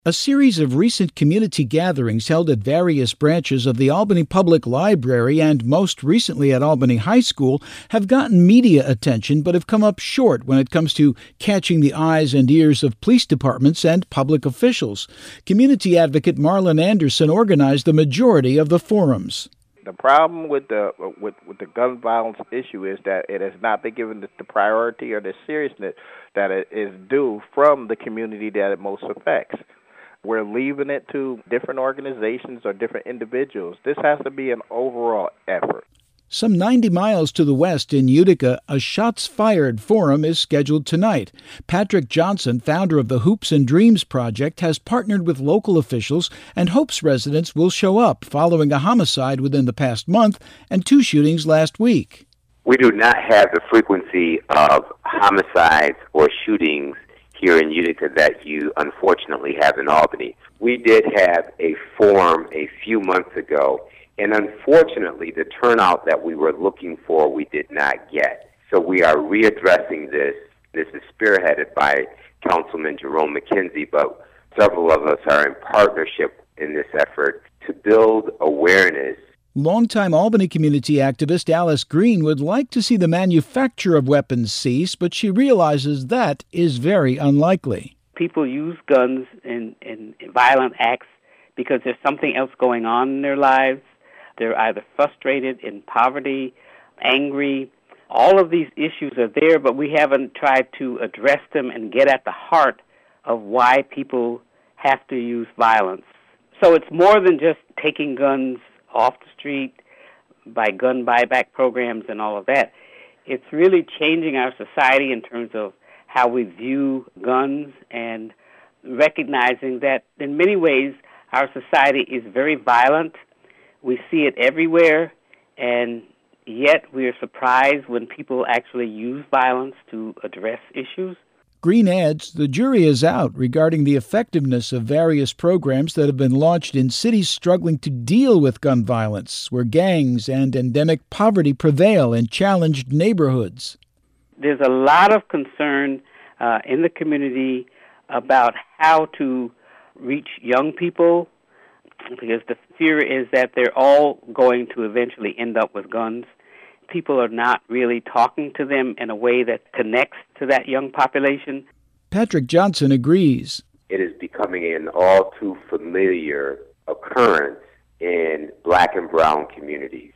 A series of recent community gatherings held at various branches of the Albany Public Library and most recently at Albany High School have gotten media attention but have come up short when it comes to catching the eyes and ears of police departments and public officials. Community advocate Marlon Anderson organized the majority of the forums. The problem with the gun violence issue is that it has not been given the priority or the seriousness that it is due from the community that it most affects. We're leaving it to different organizations or different individuals. This has to be an overall effort. Some 90 miles to the west in Utica, a Shots Fired forum is scheduled tonight. Patrick Johnson, founder of the Hoops and Dreams Project, has partnered with local officials and hopes residents will show up following a homicide within the past month and 2 shootings last week. We do not have the frequency of homicides or shootings here in Utica that you unfortunately have in Albany. We did have a forum a few months ago, and unfortunately the turnout that we were looking for we did not get. So we are readdressing this. This is spearheaded by Councilman Jerome McKenzie, but several of us are in partnership in this effort to build awareness. Longtime Albany community activist Alice Green would like to see the manufacture of weapons cease, but she realizes that is very unlikely. People use guns in violent acts because there's something else going on in their lives. They're either frustrated, in poverty, angry. All of these issues are there, but we haven't tried to address them and get at the heart of why people have to use violence. So it's more than just taking guns off the street by gun buyback programs and all of that. It's really changing our society in terms of how we view guns and recognizing that in many ways our society is very violent. We see it everywhere, and yet we are surprised when people actually use violence to address issues. Green adds the jury is out regarding the effectiveness of various programs that have been launched in cities struggling to deal with gun violence, where gangs and endemic poverty prevail in challenged neighborhoods. There's a lot of concern in the community about how to reach young people, because the fear is that they're all going to eventually end up with guns. People are not really talking to them in a way that connects to that young population. Patrick Johnson agrees. It is becoming an all too familiar occurrence in black and brown communities.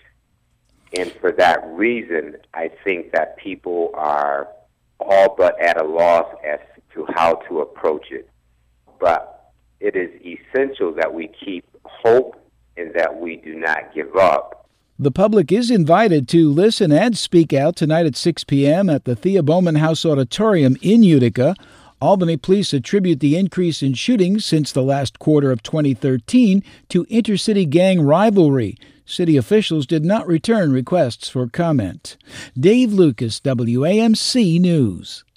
And for that reason, I think that people are all but at a loss as to how to approach it. But it is essential that we keep hope and that we do not give up. The public is invited to listen and speak out tonight at 6 p.m. at the Thea Bowman House Auditorium in Utica. Albany police attribute the increase in shootings since the last quarter of 2013 to intercity gang rivalry. City officials did not return requests for comment. Dave Lucas, WAMC News.